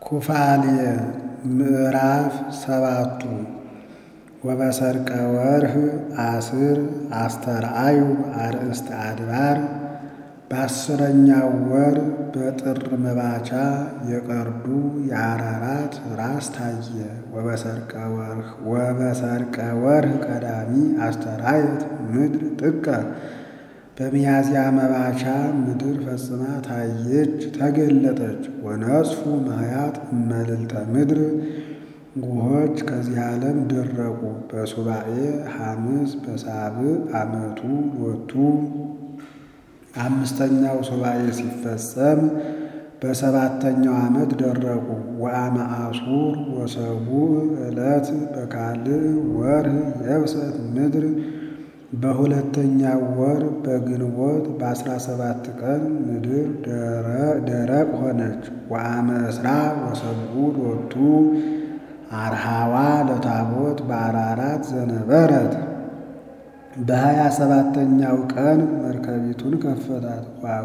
ኩፋሌ ምዕራፍ 7 ወበሰርቀ ወርኅ አስር አስተርአዩ አርእስተ አድባር። በአስረኛው ወር በጥር መባቻ የቀርዱ የአራራት ራስ ታየ። ወበሰርቀ ወርኅ ቀዳሚ አስተርአየት ምድር ጥቀ። በሚያዝያ መባቻ ምድር ፈጽማ ታየች ተገለጠች። ወነጽፉ ማያት እመልዕልተ ምድር ጉሆች ከዚህ ዓለም ደረቁ። በሱባኤ ሐምስ በሳብዕ ዓመቱ ሎቱ። አምስተኛው ሱባኤ ሲፈጸም በሰባተኛው ዓመት ደረቁ። ወአመ አሱር ወሰቡዕ ዕለት በካልዕ ወርኅ የብሰት ምድር። በሁለተኛው ወር በግንቦት በ17 ቀን ምድር ደረቅ ሆነች። ወአመ ዕስራ ወሰብዑ ሎቱ አርሃዋ ለታቦት በአራራት ዘነበረት። በ27ኛው ቀን መርከቢቱን ከፈታት።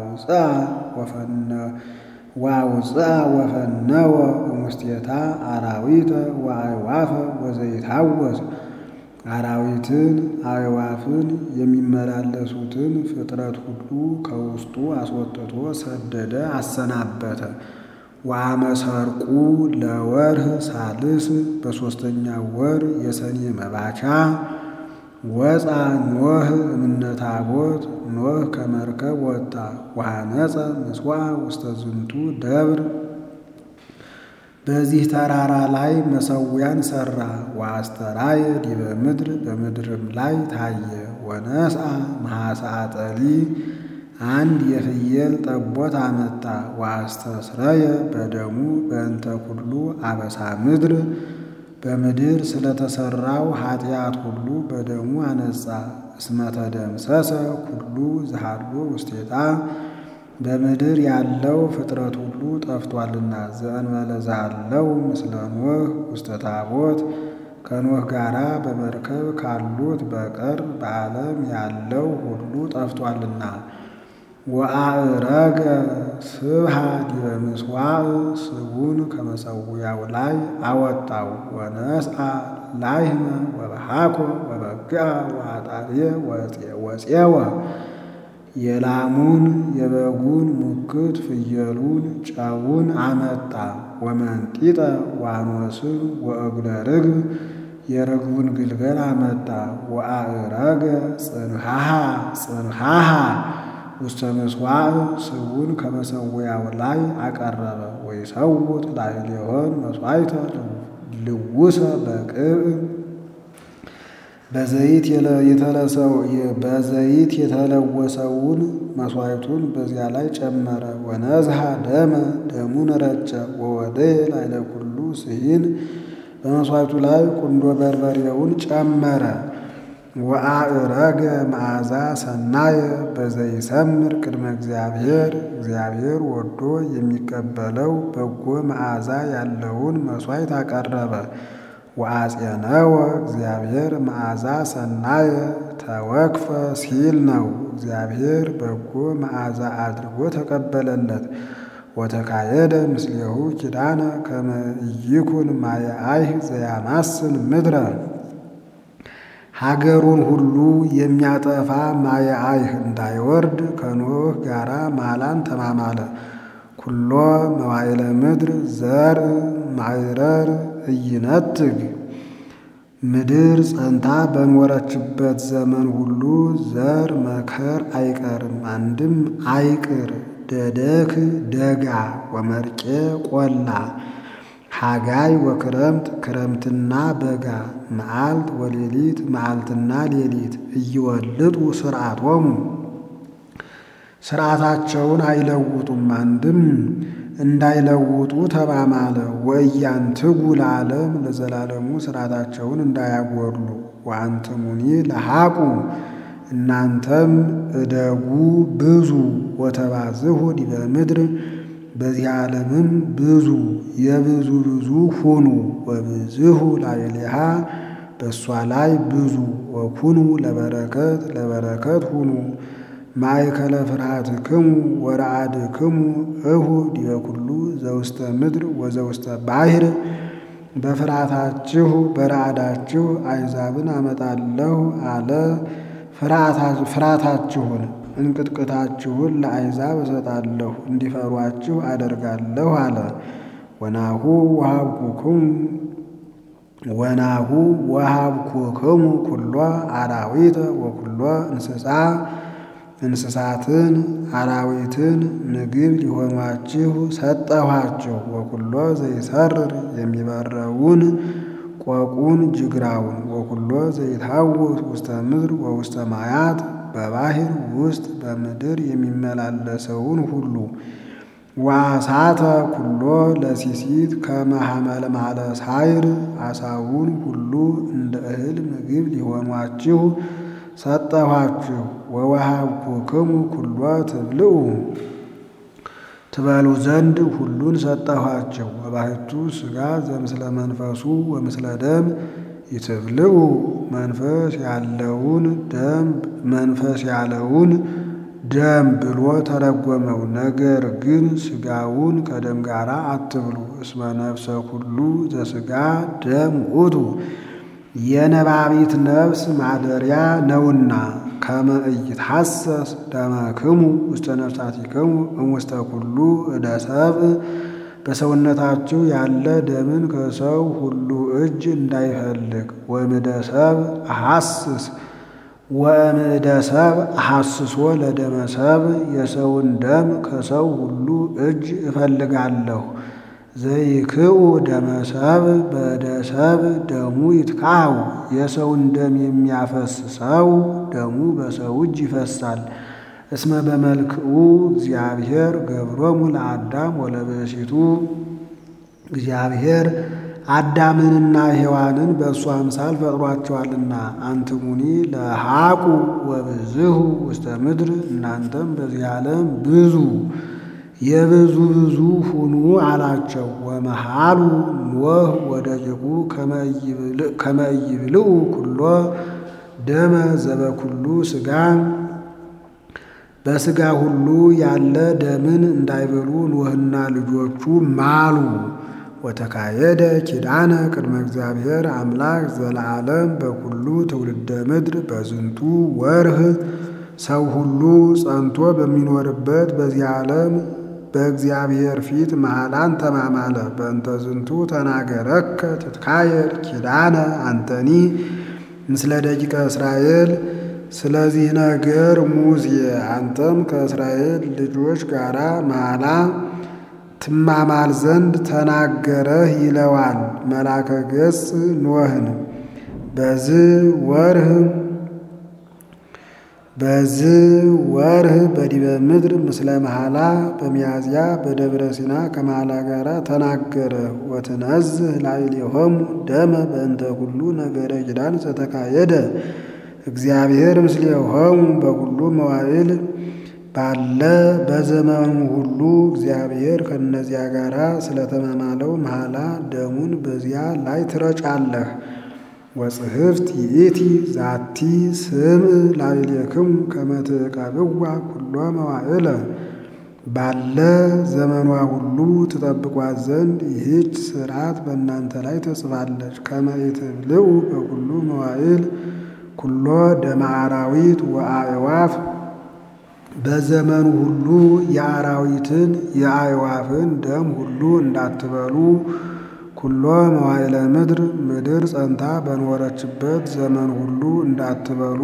ወአውፅአ ወፈነወ እሙስቴታ አራዊተ ወአዕዋፈ ወዘይትሐወስ። አራዊትን አዕዋፍን የሚመላለሱትን ፍጥረት ሁሉ ከውስጡ አስወጥቶ ሰደደ አሰናበተ። ወአመ ሰርቁ ለወርኅ ሳልስ በሦስተኛው ወር የሰኔ መባቻ ወፃ ኖህ እምነ ታቦት። ኖህ ከመርከብ ወጣ። ወሐነፀ ምጽዋዕ ውስተ ዝንቱ ደብር። በዚህ ተራራ ላይ መሠዊያን ሠራ። ወአስተርአየ ዲበ ምድር በምድርም ላይ ታየ። ወነስአ መሐሳዐ ጠሊ አንድ የፍየል ጠቦት አመጣ። ወአስተስረየ በደሙ በእንተ ኩሉ አበሳ ምድር በምድር ስለተሠራው ኃጢአት ሁሉ በደሙ አነጻ። እስመ ተደምሰሰ ኩሉ ዘሃሎ ውስቴታ በምድር ያለው ፍጥረት ሁሉ ጠፍቷልና። ዘእንበለ ዘሃለው ምስለ ኖህ ውስተ ታቦት ከኖህ ጋራ በመርከብ ካሉት በቀር በዓለም ያለው ሁሉ ጠፍቷልና። ወአዕረገ ስብሐ ዲበ ምጽዋዕ ስቡን ከመሠዊያው ላይ አወጣው። ወነስአ ላሕመ ወበሃኮ ወበግዓ ወአጣርየ ወፄወ የላሙን የበጉን ሙክት ፍየሉን ጨውን አመጣ። ወመንጢጠ ዋኖስን ወእግለ ርግብ የርግቡን ግልገል አመጣ። ወአዕረገ ጽንሐሃ ውስተ ምጽዋዕ ስቡን ከመሠዊያው ላይ አቀረበ። ወይሰውት ላዕሌሆን መሥዋዕተ ልውሰ በቅብዕ በዘይት የተለወሰውን መሥዋዕቱን በዚያ ላይ ጨመረ። ወነዝሐ ደመ ደሙን ረጨ። ወወደየ ላዕለ ኩሉ ስሂን በመሥዋዕቱ ላይ ቁንዶ በርበሬውን ጨመረ። ወአዕረገ መዓዛ ሰናየ በዘይሰምር ቅድመ እግዚአብሔር እግዚአብሔር ወዶ የሚቀበለው በጎ መዓዛ ያለውን መሥዋዕት አቀረበ። ወአጼነወ እግዚአብሔር መዓዛ ሰናየ ተወክፈ ሲል ነው። እግዚአብሔር በጎ መዓዛ አድርጎ ተቀበለለት። ወተካየደ ምስሌሁ ኪዳነ ከመ ኢይኩን ማየ አይህ ዘያማስን ምድረ ሀገሩን ሁሉ የሚያጠፋ ማየ አይህ እንዳይወርድ ከኖህ ጋራ ማላን ተማማለ። ኩሎ መዋዕለ ምድር ዘርእ ማዕረር ኢይነትግ ምድር ጸንታ በኖረችበት ዘመን ሁሉ ዘር መከር አይቀርም። አንድም አይቅር ደደክ ደጋ ወመርቄ ቆላ ሐጋይ ወክረምት ክረምትና በጋ መዓልት ወሌሊት መዓልትና ሌሊት እይወልጡ ሥርዓቶሙ ሥርዓታቸውን አይለውጡም። አንድም እንዳይለውጡ ተማማለ። ወእያንትጉ ለዓለም ለዘላለሙ ሥርዓታቸውን እንዳያጎድሉ። ወአንትሙኒ ለሐቁ እናንተም እደጉ ብዙ። ወተባዝሑ ዲበ ምድር በዚህ ዓለምም ብዙ የብዙ ብዙ ሁኑ። ወብዝሑ ላዕሌሃ በእሷ ላይ ብዙ። ወኩኑ ለበረከት ለበረከት ሁኑ። ማእከለ ፍርሃትክሙ ወረአድክሙ እሁ ዲበ ኩሉ ዘውስተ ምድር ወዘውስተ ባሕር። በፍርሃታችሁ በረአዳችሁ አሕዛብን አመጣለሁ አለ። ፍርሃታችሁን እንቅጥቅጣችሁን ለአሕዛብ እሰጣለሁ፣ እንዲፈሯችሁ አደርጋለሁ አለ። ወናሁ ወሀብኩክሙ ኩሎ አራዊተ ወኩሎ እንስሳትን አራዊትን ምግብ ሊሆኗችሁ ሰጠኋችሁ። ወኩሎ ዘይሰርር የሚበረውን ቆቁን ጅግራውን ወኩሎ ዘይታወስ ውስተ ምድር ወውስተ ማያት በባሕር ውስጥ በምድር የሚመላለሰውን ሁሉ ወአሳተ ኩሎ ለሲሲት ከመ ሐመልማለ ሳይር አሳውን ሁሉ እንደ እህል ምግብ ሊሆኗችሁ ሰጠኋችሁ። ወወሀብኩክሙ ኩሎ ትብልዑ ትበሉ ዘንድ ሁሉን ሰጠኋችሁ። ወባሕቱ ሥጋ ዘምስለ መንፈሱ ወምስለ ደም ይትብልዑ መንፈስ ያለውን ደም ብሎ ተረጎመው። ነገር ግን ሥጋውን ከደም ጋር አትብሉ። እስመ ነፍሰ ኩሉ ዘሥጋ ደም ውእቱ የነባቢት ነፍስ ማደሪያ ነውና። ከመ ኢይትሐሰስ ደመክሙ ውስተ ነፍሳቲክሙ እምውስተ ኩሉ እደ ሰብእ በሰውነታችሁ ያለ ደምን ከሰው ሁሉ እጅ እንዳይፈልግ። ወእምደ ሰብእ አሐስሶ ለደመ ሰብእ የሰውን ደም ከሰው ሁሉ እጅ እፈልጋለሁ። ዘይክኡ ደመ ሰብእ በእደ ሰብእ ደሙ ይትካው የሰውን ደም የሚያፈስ ሰው ደሙ በሰው እጅ ይፈሳል። እስመ በመልክዑ እግዚአብሔር ገብሮሙ ለአዳም ወለብእሲቱ እግዚአብሔር አዳምንና ሔዋንን በእሱ አምሳል ፈጥሯቸዋልና። አንትሙኒ ለሃቁ ወብዝሁ ውስተ ምድር እናንተም በዚህ ዓለም ብዙ የብዙ ሁኑ አላቸው። ወመሃሉ ኖህ ወደቂቁ ከመ ኢይብልዑ ኩሎ ደመ ዘበኩሉ ሥጋ በሥጋ ሁሉ ያለ ደምን እንዳይበሉ ኖህና ልጆቹ ማሉ። ወተካየደ ኪዳነ ቅድመ እግዚአብሔር አምላክ ዘለዓለም በኩሉ ትውልደ ምድር በዝንቱ ወርህ ሰው ሁሉ ጸንቶ በሚኖርበት በዚህ ዓለም በእግዚአብሔር ፊት መሐላን ተማማለ። በእንተ ዝንቱ ተናገረከ ትትካየድ ኪዳነ አንተኒ ምስለ ደቂቀ እስራኤል። ስለዚህ ነገር ሙሴ አንተም ከእስራኤል ልጆች ጋር መሐላ ትማማል ዘንድ ተናገረህ ይለዋል መልአከ ገጽ ኖህን። በዚህ ወርህ በዲበ ምድር ምስለ መሐላ በሚያዝያ በደብረ ሲና ከመሐላ ጋር ተናገረ። ወትነዝህ ላዕሌሆሙ ደመ በእንተ ኩሉ ነገረ ኪዳን ዘተካየደ እግዚአብሔር ምስሌሆሙ በኩሉ መዋዕል ባለ በዘመኑ ሁሉ እግዚአብሔር ከእነዚያ ጋር ስለተማማለው መሐላ ደሙን በዚያ ላይ ትረጫለህ። ወጽሕፍት ይእቲ ዛቲ ስምዕ ላዕሌክሙ ከመ ትዕቀብዋ ኩሎ መዋዕለ ባለ ዘመኗ ሁሉ ትጠብቋት ዘንድ ይህች ሥርዓት በእናንተ ላይ ተጽፋለች። ከመ ኢትብልዑ በኩሉ መዋዕል ኩሎ ደመ አራዊት ወአዕዋፍ በዘመኑ ሁሉ የአራዊትን የአዕዋፍን ደም ሁሉ እንዳትበሉ። ኩሎ መዋዕለ ምድር ምድር ጸንታ በኖረችበት ዘመን ሁሉ እንዳትበሉ።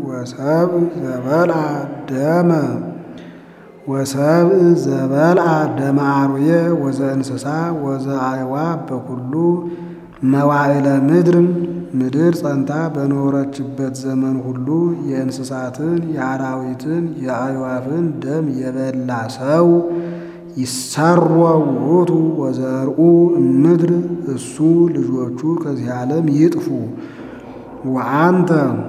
ወሰብእ ዘበልዐ ደመ አርዌ ወዘእንስሳ ወዘአዕዋፍ በኩሉ መዋዕለ ምድር ምድር ጸንታ በኖረችበት ዘመን ሁሉ የእንስሳትን የአራዊትን የአዕዋፍን ደም የበላ ሰው ይሰሮ ውእቱ ወዘርኡ እምድር እሱ ልጆቹ ከዚህ ዓለም ይጥፉ። ወአንተ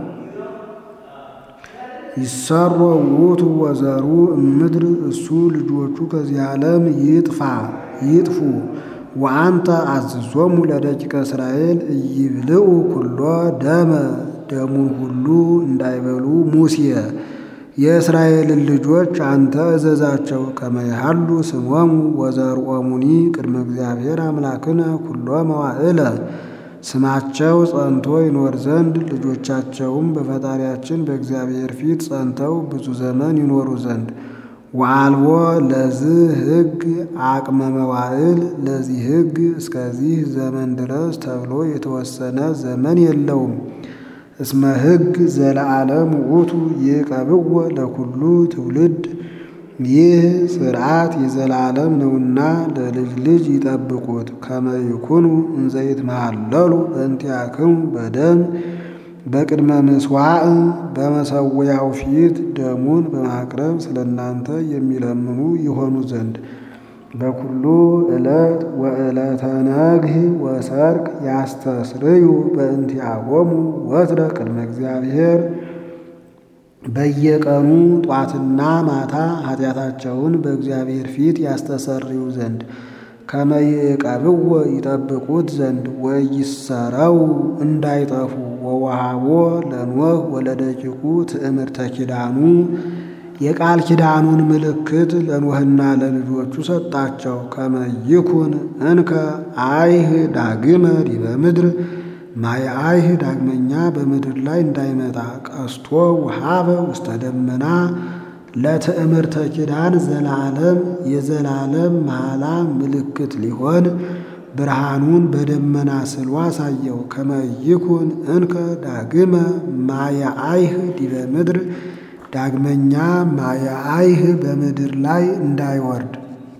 ይሰሮ ውእቱ ወዘርኡ እምድር እሱ ልጆቹ ከዚህ ዓለም ይጥፉ። ወአንተ አዝዞሙ ለደቂቀ እስራኤል ኢይብልዑ ኩሎ ደመ ደሙን ሁሉ እንዳይበሉ ሙሴ የእስራኤልን ልጆች አንተ እዘዛቸው። ከመ ይሃሉ ስሞሙ ወዘርኦሙኒ ቅድመ እግዚአብሔር አምላክነ ኩሎ መዋዕለ ስማቸው ጸንቶ ይኖር ዘንድ ልጆቻቸውም በፈጣሪያችን በእግዚአብሔር ፊት ጸንተው ብዙ ዘመን ይኖሩ ዘንድ። ወአልቦ ለዚህ ሕግ አቅመ መዋዕል ለዚህ ሕግ እስከዚህ ዘመን ድረስ ተብሎ የተወሰነ ዘመን የለውም። እስመ ሕግ ዘለዓለም ውእቱ ይቀብዎ ለኩሉ ትውልድ ይህ ሥርዓት የዘላለም ነውና ለልጅ ልጅ ይጠብቁት። ከመ ይኩኑ እንዘ ይትመሃለሉ በእንቲአክሙ በደም በቅድመ ምሥዋዕ በመሠዊያው ፊት ደሙን በማቅረብ ስለ እናንተ የሚለምኑ ይሆኑ ዘንድ። በኩሉ ዕለት ወዕለተ ነግህ ወሰርክ ያስተስርዩ በእንቲአሆሙ ወትረ ቅድመ እግዚአብሔር በየቀኑ ጧትና ማታ ኃጢአታቸውን በእግዚአብሔር ፊት ያስተሰርዩ ዘንድ። ከመ ይዕቀብዎ ይጠብቁት ዘንድ ወይሰረው እንዳይጠፉ። ወወሃቦ ለኖህ ወለደቂቁ ትእምርተ ኪዳኑ የቃል ኪዳኑን ምልክት ለኖህና ለልጆቹ ሰጣቸው። ከመ ይኩን እንከ አይህ ዳግመ ዲበ ምድር ማየ አይህ ዳግመኛ በምድር ላይ እንዳይመጣ። ቀስቶ ወሃበ ውስተ ደመና ለትእምርተ ኪዳን ዘላለም የዘላለም መሐላ ምልክት ሊሆን ብርሃኑን በደመና ስሎ አሳየው። ከመ ይኩን እንከ ዳግመ ማየ አይህ ዲበ ምድር ዳግመኛ ማየ አይህ በምድር ላይ እንዳይወርድ።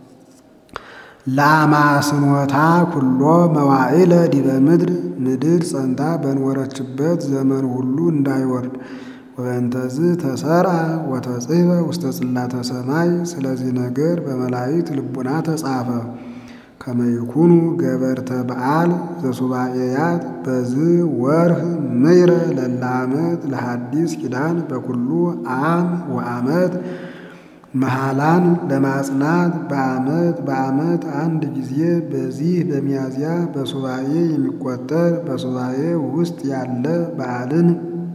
ለአማስኖታ ኩሎ መዋዕለ ዲበ ምድር ምድር ጸንታ በኖረችበት ዘመን ሁሉ እንዳይወርድ። ወበእንተዝ ተሰርዐ ወተጽሕፈ ውስተ ጽላተ ሰማይ ስለዚህ ነገር በመላእክት ልቡና ተጻፈ። ከመ ይኩኑ ገበርተ በዓል ዘሱባኤያት በዝ ወርህ ምይረ ለለ ዓመት ለሐዲስ ኪዳን በኩሉ ዓም ወዓመት መሐላን ለማጽናት በዓመት አንድ ጊዜ በዚህ በሚያዝያ በሱባኤ የሚቆጠር በሱባኤ ውስጥ ያለ በዓልን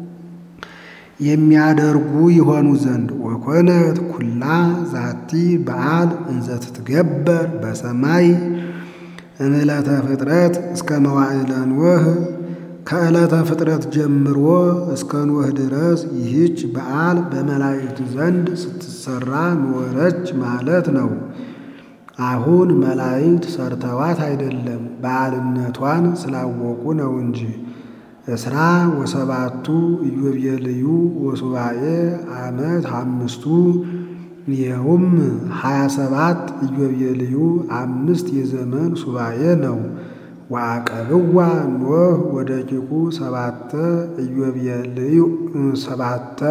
የሚያደርጉ ይሆኑ ዘንድ። ወኮነት ኩላ ዛቲ በዓል እንዘ ትትገበር በሰማይ እምዕለተ ፍጥረት እስከ መዋዕለ ኖህ ከዕለተ ፍጥረት ጀምሮ እስከ ኖህ ድረስ ይህች በዓል በመላእክት ዘንድ ስትሰራ ኖረች ማለት ነው። አሁን መላእክት ሰርተዋት አይደለም፣ በዓልነቷን ስላወቁ ነው እንጂ። እስራ ወሰባቱ ኢዮቤልዩ ወሱባኤ ዓመት አምስቱ ይኸውም 27 ኢዮቤልዩ 5 የዘመን ሱባኤ ነው። ወዐቀብዋ ኖህ ወደቂቁ 7 ኢዮቤልዩ 7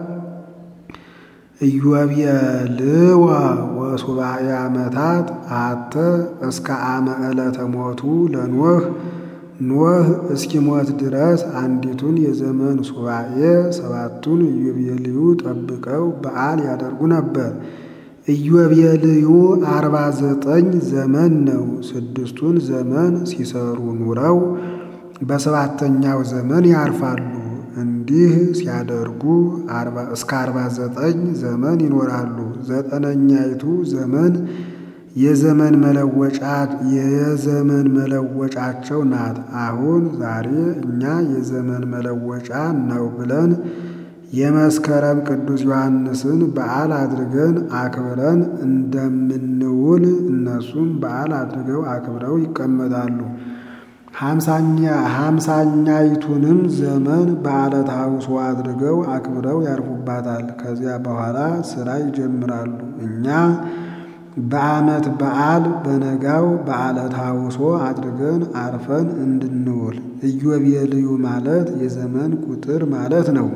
ኢዮቤልዩ ወሱባኤ ዓመታት አተ እስከ ዓመ ዕለተ ሞቱ ለኖህ ኖህ እስኪሞት ድረስ አንዲቱን የዘመን ሱባኤ 7ቱን ኢዮቤልዩ ጠብቀው በዓል ያደርጉ ነበር። ኢዮቤልዩ 49 ዘመን ነው። 6ቱን ዘመን ሲሰሩ ኑረው በ7ኛው ዘመን ያርፋሉ። እንዲህ ሲያደርጉ እስከ 49 ዘመን ይኖራሉ። 9ኛይቱ ዘመን የዘመን መለወጫቸው ናት። አሁን ዛሬ እኛ የዘመን መለወጫ ነው ብለን የመስከረም ቅዱስ ዮሐንስን በዓል አድርገን አክብረን እንደምንውል እነሱም በዓል አድርገው አክብረው ይቀመጣሉ። 50ኛይቱንም ዘመን በዓለ ታኅሣሥ አድርገው አክብረው ያርፉባታል። ከዚያ በኋላ ሥራ ይጀምራሉ። እኛ በዓመት በዓል በነጋው በዓለ ታኅሣሥ አድርገን አርፈን እንድንውል። ኢዮቤልዩ ማለት የዘመን ቁጥር ማለት ነው።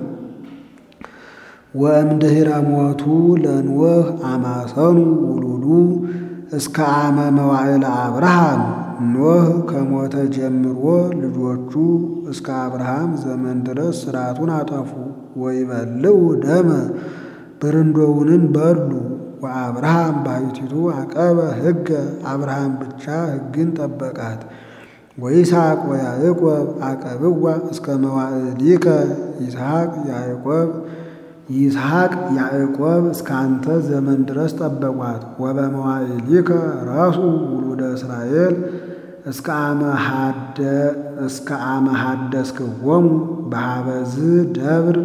ወእምድኅረ ሞቱ ለኖህ አማሰኑ ውሉዱ እስከ ዓመ መዋዕለ አብርሃም ኖህ ከሞተ ጀምሮ ልጆቹ እስከ አብርሃም ዘመን ድረስ ሥርዓቱን አጠፉ። ወይበልዑ ደመ በረንዶውንም በሉ። ወአብርሃም ባሕቲቱ አቀበ ሕገ አብርሃም ብቻ ሕግን ጠበቃት። ወይስሐቅ ወያዕቆብ አቀብዋ እስከ መዋዕሊከ ይስሐቅ ያዕቆብ ይስሐቅ ያዕቆብ እስካንተ ዘመን ድረስ ጠበቋት። ወበመዋዕሊከ ረሱ ውሉደ እስራኤል እስከ አመ ሐደስክዎሙ በሀበዝ ደብር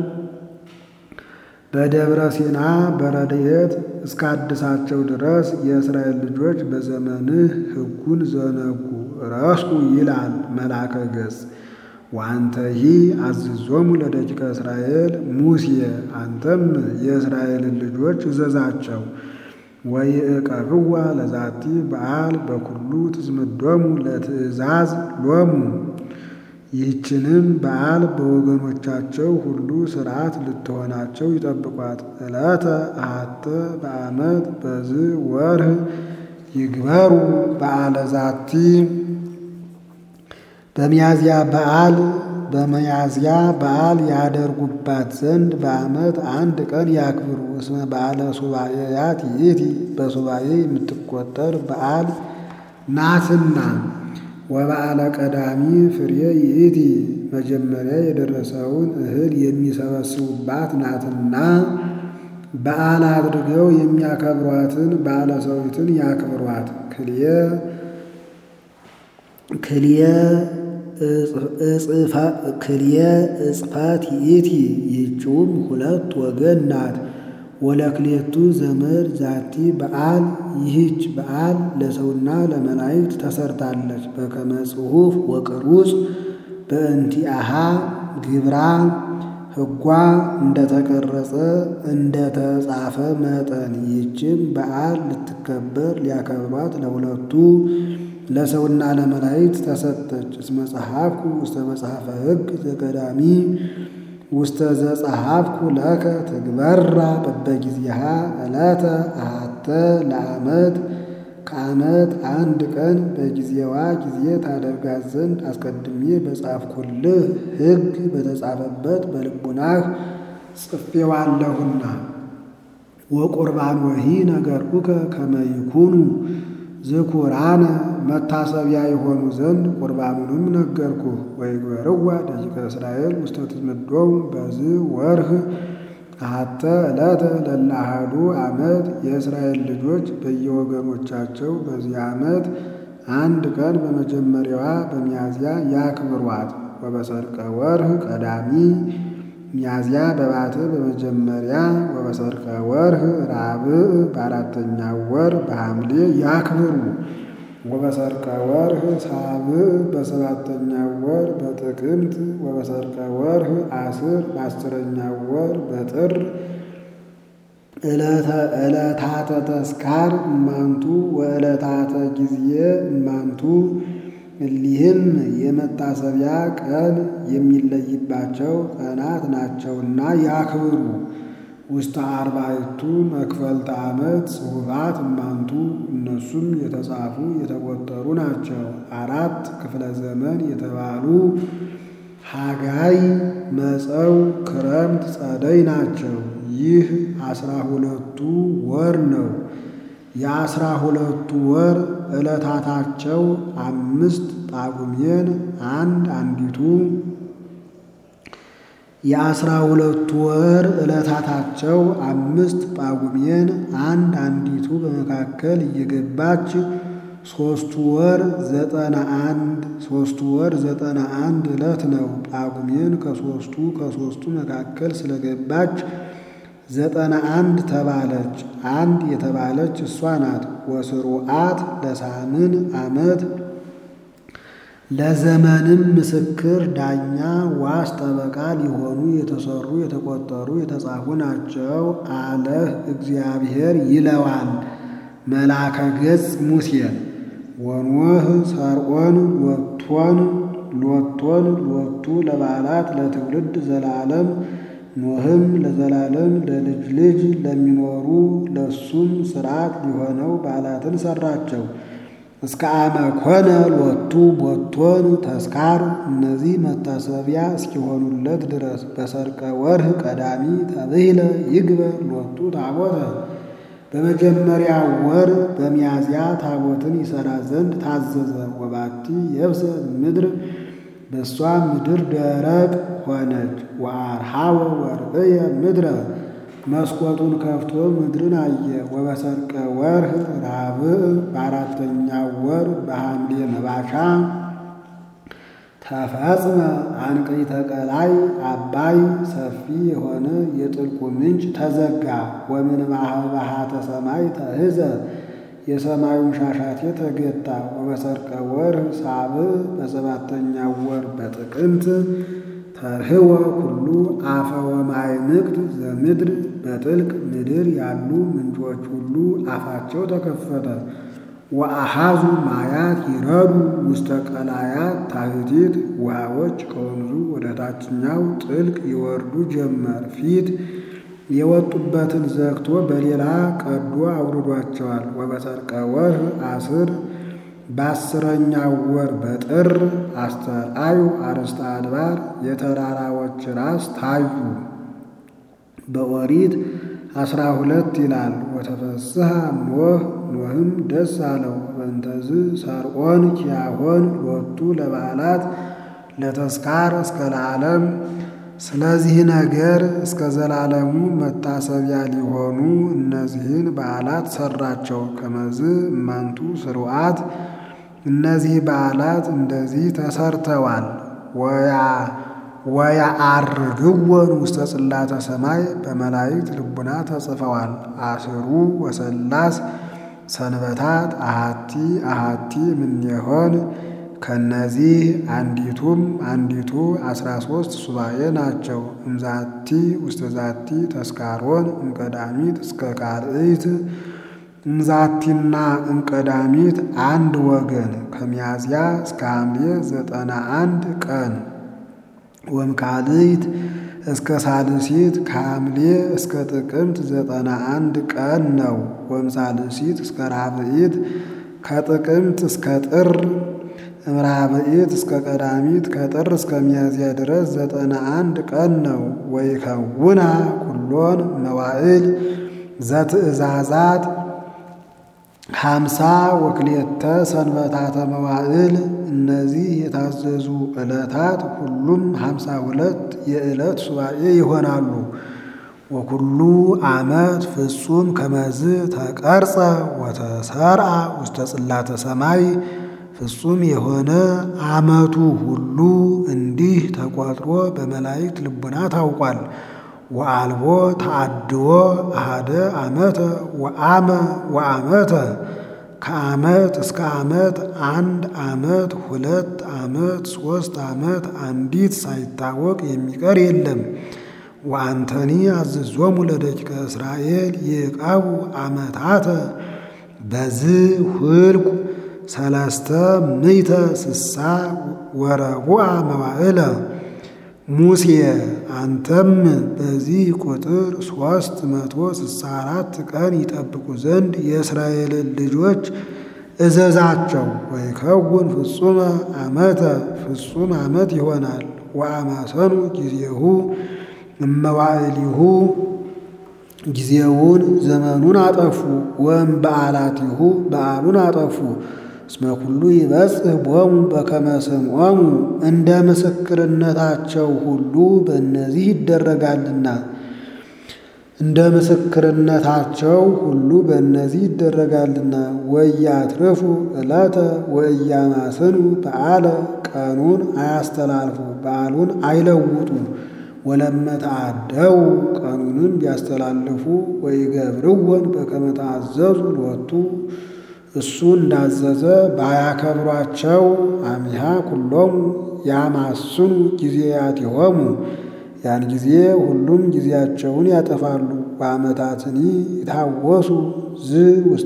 በደብረ ሲና በረድኤት እስካድሳቸው ድረስ የእስራኤል ልጆች በዘመንህ ሕጉን ዘነጉ ረሱ ይላል መልአከ ገጽ። ወአንተሂ አዝዞሙ ለደቂቀ እስራኤል ሙሴ አንተም የእስራኤልን ልጆች እዘዛቸው። ወይዕቀብዋ ለዛቲ በዓል በኩሉ ትዝምዶሙ ለትእዛዝ ሎሙ ይህችንም በዓል በወገኖቻቸው ሁሉ ሥርዓት ልትሆናቸው ይጠብቋት። ዕለተ አሐተ በዓመት በዝህ ወርህ ይግበሩ በዓለ ዛቲ በሚያዝያ በዓል ያደርጉባት ዘንድ በዓመት አንድ ቀን ያክብሩ። እስመ በዓለ ሱባዔያት ይእቲ በሱባዔ የምትቆጠር በዓል ናትና። ወበዓለ ቀዳሚ ፍሬ ይእቲ መጀመሪያ የደረሰውን እህል የሚሰበስቡባት ናትና። በዓል አድርገው የሚያከብሯትን በዓለ ሰዊትን ያክብሯት። ክልኤ እጽፋት ይእቲ ይህችውም ሁለት ወገን ናት። ወለክሌቱ ዘመድ ዛቲ በዓል ይህች በዓል ለሰውና ለመላእክት ተሰርታለች። በከመ ጽሑፍ ወቅሩጽ በእንቲአሃ ግብራ ሕጓ እንደተቀረጸ እንደተጻፈ መጠን ይህችም በዓል ልትከበር ሊያከብሯት ለሁለቱ ለሰውና ለመላእክት ተሰጠች። እስመ ጸሐፍኩ ውስተ መጽሐፈ ሕግ ዘቀዳሚ ውስተ ዘጸሐፍኩ ለከ ትግበራ በበጊዜሃ ዕለተ አሐተ ለዓመት ከዓመት አንድ ቀን በጊዜዋ ጊዜ ታደርጋት ዘንድ አስቀድሜ በጻፍኩልህ ሕግ በተጻፈበት በልቡናህ ጽፌዋለሁና። ወቁርባን ወሂ ነገርኩከ ከመ ይኩኑ ዝኩራነ መታሰቢያ የሆኑ ዘንድ ቁርባኑንም ነገርኩህ። ወይግበርዋ ደቂቀ እስራኤል ውስተ ትዝምዶሙ በዝህ ወርህ አሐተ ዕለተ ለእለ አሐዱ ዓመት የእስራኤል ልጆች በየወገኖቻቸው በዚህ ዓመት አንድ ቀን በመጀመሪያዋ በሚያዝያ ያክብሯት። ወበሰርቀ ወርህ ቀዳሚ ሚያዝያ በባተ በመጀመሪያ ወበሰርቀ ወርህ ራብዕ በአራተኛው ወር በሐምሌ ያክብሩ። ወበሰርቀ ወርህ ሳብዕ በሰባተኛው ወር በጥቅምት ወበሰርቀ ወርህ አስር በአስረኛው ወር በጥር ዕለታተ ተስካር እማንቱ ወዕለታተ ጊዜ እማንቱ እሊህም የመታሰቢያ ቀን የሚለይባቸው ቀናት ናቸውና ያክብሩ። ውስተ አርባዕቱ መክፈልተ ዓመት ጽሑፋት እማንቱ እነሱም የተጻፉ የተቆጠሩ ናቸው። 4 ክፍለ ዘመን የተባሉ ሐጋይ፣ መጸው፣ ክረምት፣ ጸደይ ናቸው። ይህ 12ቱ ወር ነው። የ12ቱ ወር ዕለታታቸው 5 ጳጉሜን አንዲቱ የ12ቱ ወር ዕለታታቸው 5 ጳጉሜን አንዲቱ በመካከል እየገባች 3 ወር 91 ዕለት ነው። ጳጉሜን ከሦስቱ መካከል ስለገባች 91 ተባለች። አንድ የተባለች እሷ ናት። ወስሩዓት ለሳምን ዓመት ለዘመንም ምስክር ዳኛ ዋስ ጠበቃ ሊሆኑ የተሰሩ የተቆጠሩ የተጻፉ ናቸው አለህ እግዚአብሔር ይለዋል መልአከ ገጽ ሙሴን። ወኖህ ሰርዖን ሎቶን ሎቱ ለበዓላት ለትውልድ ዘላለም ኖህም ለዘላለም ለልጅ ልጅ ለሚኖሩ ለሱም ሥርዓት ሊሆነው በዓላትን ሠራቸው። እስከ አመ ኮነ ሎቱ ቦቶን ተስካር እነዚህ መታሰቢያ እስኪሆኑለት ድረስ በሰርቀ ወርህ ቀዳሚ ተብሂለ ይግበር ሎቱ ታቦተ በመጀመሪያ ወር በሚያዝያ ታቦትን ይሠራ ዘንድ ታዘዘ። ወባቲ የብሰ ምድር በእሷ ምድር ደረቅ ሆነች። ወአርሃወ ወርእየ ምድረ መስኮቱን ከፍቶ ምድርን አየ። ወበሰርቀ ወርህ ራብዕ በአራተኛው ወር በሐምሌ መባቻ ተፈጽመ አንቅዕተ ቀላይ አባይ ሰፊ የሆነ የጥልቁ ምንጭ ተዘጋ። ወምንባበ ባሕተ ሰማይ ተህዘ የሰማዩን ሻሻቴ ተገታ። ወበሰርቀ ወርህ ሳብዕ በሰባተኛው ወር በጥቅምት ተርህወ ኩሉ አፈ ወማዕምቅት ዘምድር በጥልቅ ምድር ያሉ ምንጮች ሁሉ አፋቸው ተከፈተ። ወአሃዙ ማያት ይረዱ ውስተ ቀላያት ታሕቲት ውሃዎች ከወንዙ ወደ ታችኛው ጥልቅ ይወርዱ ጀመር። ፊት የወጡበትን ዘግቶ በሌላ ቀዶ አውርዷቸዋል። ወበሰርቀ ወርህ አስር በአስረኛው ወር በጥር አስተርአዩ አርእስተ አድባር የተራራዎች ራስ ታዩ። በኦሪት 12 ይላል። ወተፈስሐ ኖህም ደስ አለው። በእንተዝ ሰርዖን ኪያሆን ሎቱ ለበዓላት ለተስካር እስከ ለዓለም ስለዚህ ነገር እስከ ዘላለሙ መታሰቢያ ሊሆኑ እነዚህን በዓላት ሰራቸው። ከመዝ እማንቱ ስሩዓት እነዚህ በዓላት እንደዚህ ተሰርተዋል። ወያዐርግወን ውስተ ጽላተ ሰማይ በመላእክት ልቡና ተጽፈዋል። አስሩ ወሰላስ ሰንበታት አሃቲ እምኔሆን ከነዚህ አንዲቱ 13 ሱባኤ ናቸው። እምዛቲ ውስተ ዛቲ ተስካሮን እምቀዳሚት እስከ ካልእት እምዛቲና እምቀዳሚት አንድ ወገን ከሚያዝያ እስከ ሐምሌ 91 ቀን ወእምካልእት እስከ ሳልሲት ከሐምሌ እስከ ጥቅምት 91 ቀን ነው። ወእምሳልሲት እስከ ራብዒት ከጥቅምት እስከ ጥር እምራብዒት እስከ ቀዳሚት ከጥር እስከ ሚያዝያ ድረስ 91 ቀን ነው። ወይከውና ኩሎን መዋዕል ዘትእዛዛት 50 ወክልኤተ ሰንበታተ መዋዕል እነዚህ የታዘዙ ዕለታት ሁሉም 52 የዕለት ሱባኤ ይሆናሉ። ወኩሉ ዓመት ፍጹም ከመዝ ተቀርጸ ወተሰርዐ ውስተ ጽላተ ሰማይ ፍጹም የሆነ ዓመቱ ሁሉ እንዲህ ተቆጥሮ በመላእክት ልቡና ታውቋል። ወአልቦ ተአድዎ አሐደ ዓመተ ወዓመተ ከዓመት እስከ ዓመት 1 ዓመት 2 ዓመት 3 ዓመት አንዲት ሳይታወቅ የሚቀር የለም። ወአንተኒ አዝዞሙ ለደቂቀ እስራኤል ይዕቀቡ ዓመታተ በዝህ ሁልቁ 360 ወረቡዕ መዋዕለ ሙሴ አንተም በዚህ ቁጥር 364 ቀን ይጠብቁ ዘንድ የእስራኤልን ልጆች እዘዛቸው። ወይከውን ፍጹመ ዓመተ ፍጹም ዓመት ይሆናል። ወአማሰኑ ጊዜሁ እመዋዕሊሁ ጊዜውን ዘመኑን አጠፉ። ወእምበዓላቲሁ በዓሉን አጠፉ። እስመ ኩሉ ይበጽሕ ቦሙ በከመ ስምዖሙ እንደ ምስክርነታቸው ሁሉ በእነዚህ ይደረጋልና ወያትርፉ ዕለተ ወእያማስኑ በዓለ ቀኑን አያስተላልፉ በዓሉን አይለውጡ። ወለመተአደው ቀኑንም ቢያስተላልፉ ወይገብርወን በከመ ተአዘዙ ሎቱ እሱ እንዳዘዘ ባያከብሯቸው አሚሃ ኩሎሙ ያማስኑ ጊዜያቲሆሙ ያን ጊዜ ሁሉም ጊዜያቸውን ያጠፋሉ። በዓመታትኒ ይታወሱ ውስተ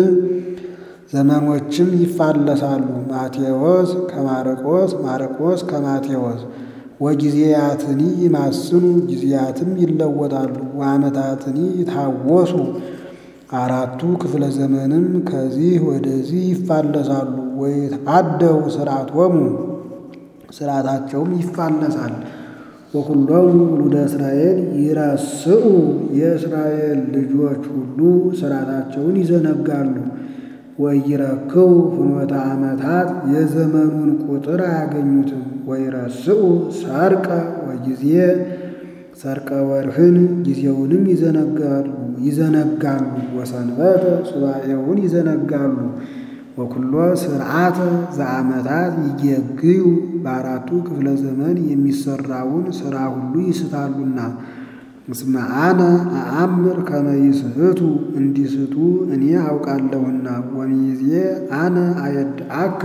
ዘመኖችም ይፋለሳሉ። ማቴዎስ ከማርቆስ ማርቆስ ከማቴዎስ ወጊዜያትኒ ይማስኑ ጊዜያትም ይለወጣሉ። ወዓመታትኒ ይታወሱ አራቱ ክፍለ ዘመንም ከዚህ ወደዚህ ይፋለሳሉ። ወይትዓደው ሥርዓቶሙ ሥርዓታቸውም ይፋለሳል። ወኩሎሙ ውሉደ እስራኤል ይረስዑ የእስራኤል ልጆች ሁሉ ሥርዓታቸውን ይዘነጋሉ። ወይረክቡ ፍኖተ ዓመታት የዘመኑን ቁጥር አያገኙትም። ወይረስዑ ሰርቀ ወጊዜ ሰርቀ ወርህን ጊዜውንም ይዘነጋሉ ወሰንበተ ሱባኤውን ይዘነጋሉ። ወኩሎ ስርዓተ ዘአመታት ይጌግዩ በአራቱ ክፍለ ዘመን የሚሰራውን ሥራ ሁሉ ይስታሉና። እስመ አነ አአምር ከመ ይስሕቱ እንዲስቱ እኔ አውቃለሁና። ወሚዜ አነ አየድአከ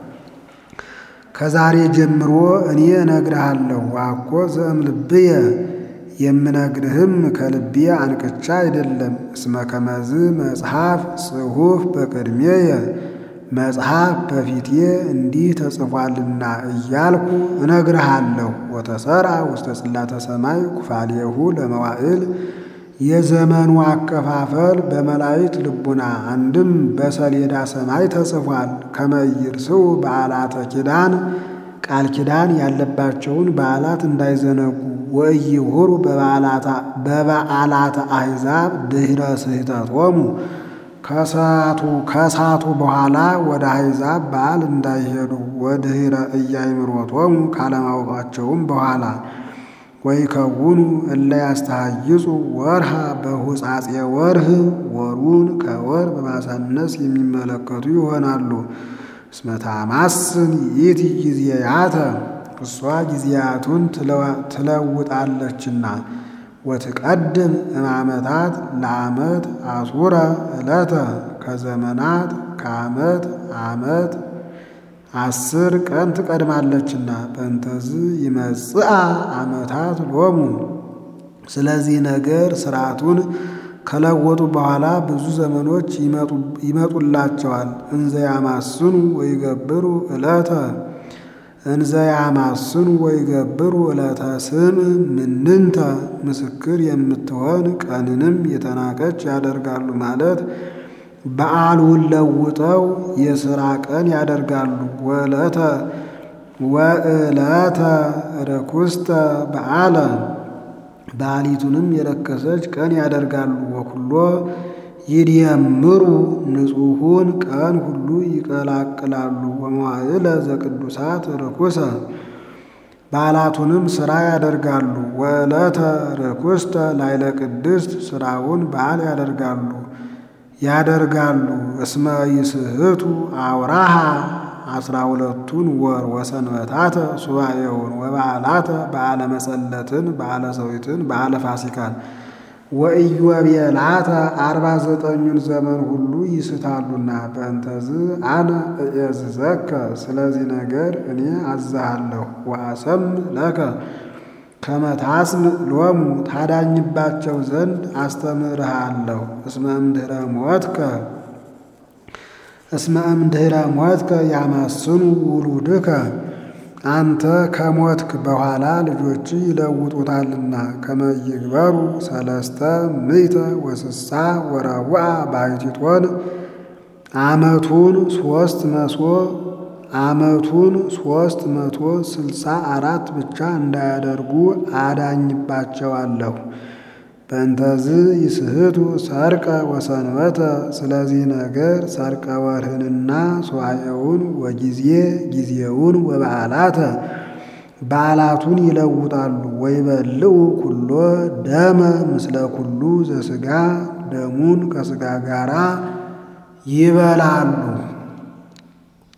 ከዛሬ ጀምሮ እኔ እነግርሃለሁ። ዋኮ ዘእምልብየ የምነግርህም ከልቤ አንቅቻ አይደለም። እስመ ከመዝ መጽሐፍ ጽሑፍ በቅድሜየ መጽሐፍ በፊቴ እንዲህ ተጽፏልና እያልኩ እነግርሃለሁ። ወተሰራ ውስተ ጽላተ ሰማይ ኩፋሌሁ ለመዋዕል የዘመኑ አከፋፈል በመላእክት ልቡና አንድም በሰሌዳ ሰማይ ተጽፏል። ከመ ይርስዑ በዓላተ ኪዳን ቃል ኪዳን ያለባቸውን በዓላት እንዳይዘነጉ። ወኢይሁሩ በበዓላተ አሕዛብ ድኅረ ስሕተቶሙ ከሳቱ በኋላ ወደ አሕዛብ በዓል እንዳይሄዱ። ወድኅረ ኢያእምሮቶሙ ካለማወቃቸውም በኋላ። ወይከውኑ እለ ያስተሐይጹ ወርሃ በሁጻጼ ወርህ ወሩን ከወር በማሳነስ የሚመለከቱ ይሆናሉ። እስመ ታማስን ይእቲ ጊዜያተ እሷ ጊዜያቱን ትለውጣለችና። ወትቀድም እማመታት ለዓመት አሱረ ዕለተ ከዘመናት ከዓመት ዓመት 10 ቀን ትቀድማለችና። በእንተዝ ይመጽአ ዓመታት ሎሙ ስለዚህ ነገር ሥርዓቱን ከለወጡ በኋላ ብዙ ዘመኖች ይመጡላቸዋል። እንዘ ያማስኑ ወይገብሩ ዕለተ ዕለተ ስም ምንንተ ምስክር የምትሆን ቀንንም የተናቀች ያደርጋሉ ማለት በዓሉን ለውጠው የሥራ ቀን ያደርጋሉ። ወዕለተ ርኩስተ በዓለ በዓሊቱንም የረከሰች ቀን ያደርጋሉ። ወኩሎ ይድየምሩ ንጹሑን ቀን ሁሉ ይቀላቅላሉ። ወመዋዕለ ዘቅዱሳት ርኩሰ በዓላቱንም ሥራ ያደርጋሉ። ወዕለተ ርኩስተ ላይለ ቅድስት ሥራውን በዓል ያደርጋሉ። እስመ ይስሕቱ አውራሃ 12ቱን ወር ወሰንበታተ ሱባኤውን ወበዓላተ በዓለ መጸለትን በዓለ ሰዊትን በዓለ ፋሲካን ወኢዮቤላተ 49ኙን ዘመን ሁሉ ይስታሉና። በእንተዝ አነ እዔዝዘከ ስለዚህ ነገር እኔ አዝሃለሁ። ወአሰምዕ ለከ ከመ ታስምዕ ሎሙ ታዳኝባቸው ዘንድ አስተምርሃለሁ። እስመ እምድኅረ ሞትከ ያማስኑ ውሉድከ አንተ ከሞትክ በኋላ ልጆች ይለውጡታልና። ከመ ይግበሩ 360 ወረቡዓ ባሕቲቶን ዓመቱን 364 ብቻ እንዳያደርጉ አዳኝባቸዋለሁ። በእንተዝ ይስሕቱ ሰርቀ ወሰንበተ ስለዚህ ነገር ሰርቀ ወርህንና ሱባኤውን ጊዜውን ወበዓላተ በዓላቱን ይለውጣሉ። ወይበልዑ ኩሎ ደመ ምስለ ኩሉ ዘሥጋ ደሙን ከሥጋ ጋራ ይበላሉ።